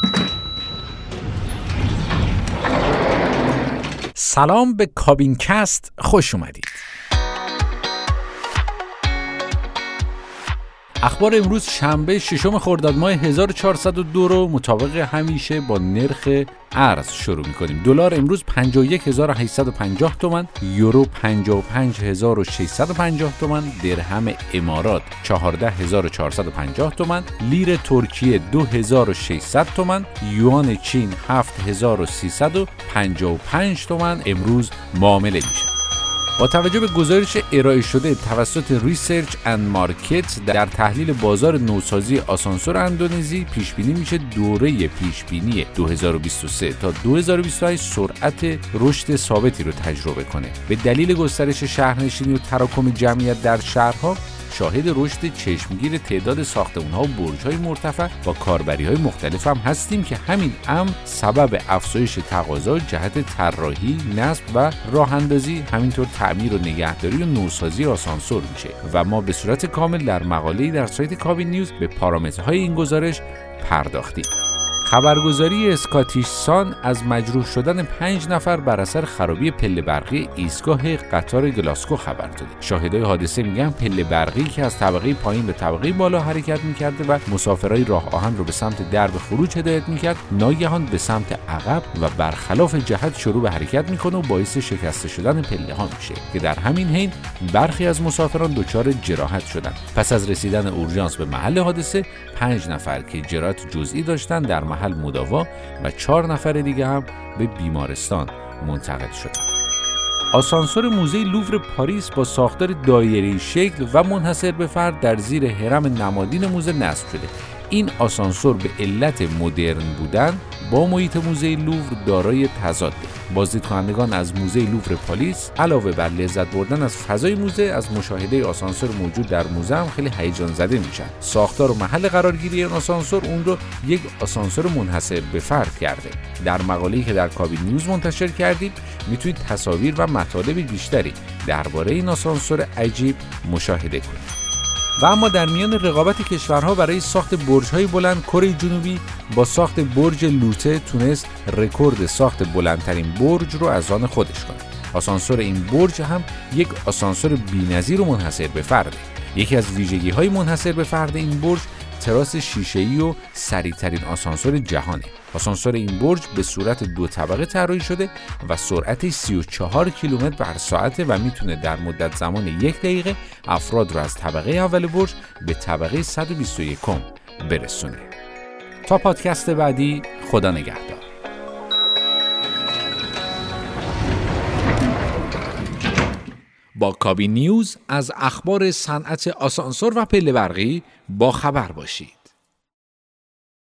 سلام به کابینکست، خوش اومدید. اخبار امروز شنبه 6 خرداد ماه 1402 رو مطابق همیشه با نرخ ارز شروع می‌کنیم. دلار امروز 51850 تومان، یورو 55650 تومان، درهم امارات 14450 تومان، لیر ترکیه 2600 تومان، یوان چین 7355 تومان امروز معامله میشه. با توجه به گزارش ارائه شده توسط ریسرچ اند مارکت در تحلیل بازار نوسازی آسانسور اندونزی، پیشبینی میشه دوره پیشبینی 2023 تا 2028 سرعت رشد ثابتی رو تجربه کنه. به دلیل گسترش شهرنشینی و تراکم جمعیت در شهرها، شاهد رشد چشمگیر تعداد ساختمان‌ها و برج‌های مرتفع با کاربری‌های مختلف هم هستیم که همین امر سبب افزایش تقاضا جهت طراحی، نصب و راه‌اندازی، همینطور تعمیر و نگهداری و نوسازی آسانسور میشه و ما به صورت کامل در مقاله‌ای در سایت کابین نیوز به پارامترهای این گزارش پرداختیم. خبرگزاری اسکاتیش سان از مجروح شدن 5 نفر بر اثر خرابی پله برقی ایستگاه قطار گلاسکو خبر داده. شاهدای حادثه میگن پله برقی که از طبقه پایین به طبقه بالا حرکت میکرده و مسافرای راه آهن رو به سمت درب خروج هدایت میکرد، ناگهان به سمت عقب و برخلاف جهت شروع به حرکت میکنه و باعث شکسته شدن پله ها میشه که در همین حین برخی از مسافران دچار جراحت شدند. پس از رسیدن اورژانس به محل حادثه، 5 نفر که جراحت جزئی داشتن در محل مداوا و 4 نفر دیگه هم به بیمارستان منتقل شدند. آسانسور موزه لوور پاریس با ساختار دایره‌ای شکل و منحصر به فرد در زیر هرم نمادین موزه نصب شده. این آسانسور به علت مدرن بودن با محیط موزه لوور دارای تضاده. بازدید کنندگان از موزه لوور پاریس علاوه بر لذت بردن از فضای موزه، از مشاهده آسانسور موجود در موزه هم خیلی هیجان زده میشن. ساختار و محل قرارگیری این آسانسور اون رو یک آسانسور منحصر به فرد کرده. در مقاله‌ای که در کابین نیوز منتشر کردیم میتونید تصاویر و مطالب بیشتری درباره این آسانسور عجیب مشاهده کنید. و اما در میان رقابت کشورها برای ساخت برج‌های بلند، کره جنوبی با ساخت برج لوته تونست رکورد ساخت بلندترین برج رو از آن خودش کنه. آسانسور این برج هم یک آسانسور بی‌نظیر و منحصر به فرده. یکی از ویژگی‌های منحصر به فرد این برج تراس شیشه‌ای و سریع‌ترین آسانسور جهانه. آسانسور این برج به صورت 2 طبقه طراحی شده و سرعتش 34 کیلومتر بر ساعته و میتونه در مدت زمان 1 دقیقه افراد رو از طبقه اول برج به طبقه 121 برسونه. تا پادکست بعدی، خدا نگهدار. با کابین نیوز از اخبار صنعت آسانسور و پله برقی با خبر باشید.